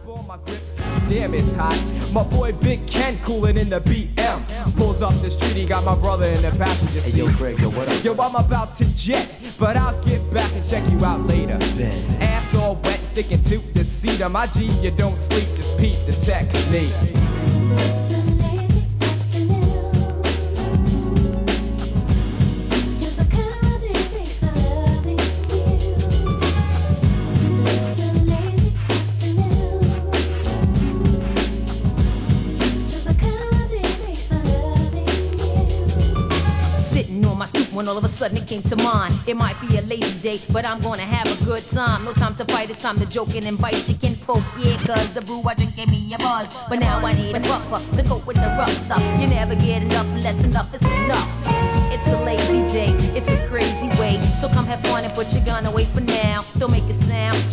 for my grips. Damn, it's hot. My boy Big Ken coolin' in the BM. Pulls up the street, he got my brother in the passenger seat. Hey, yo, Greg, yo, what up? Yo, I'm about to jet, but I'll get back and check you out later. Ben. Ass all wet, sticking to the seat of my G. You don't sleep, just peep the technique. When all of a sudden it came to mind, it might be a lazy day, but I'm gonna have a good time. No time to fight, it's time to joke and invite chicken folk, yeah, cause the brew I drink gave me a buzz. But now I need a buffer to cope with the rough stuff. You never get enough unless enough is enough. It's a lazy day, it's a crazy way, so come have fun and put your gun away for now. Don't make a sound.